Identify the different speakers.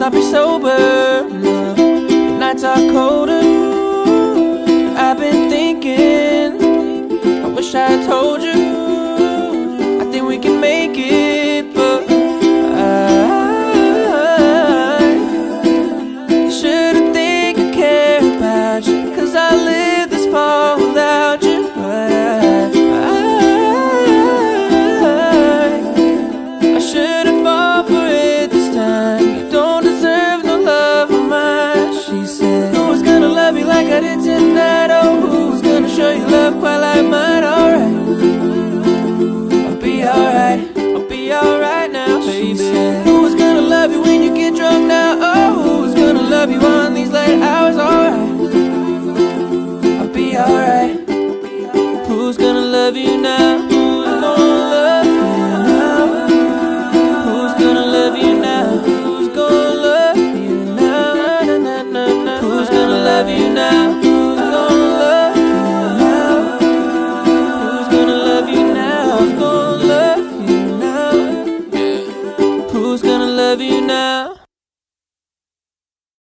Speaker 1: not be sober. No. The nights are colder. I've been thinking, I wish I had told you. I think we can make it, but I should've think I care about you, 'cause I live this far without you. But I should've fought for it this time. You don't deserve no love of mine. She said, who's gonna love you like I did tonight? Oh, who's gonna show you love quite like mine? Alright, I'll be alright, I'll be alright now, baby. She said, who's gonna love you when you get drunk now? Oh, who's gonna love you on these late hours?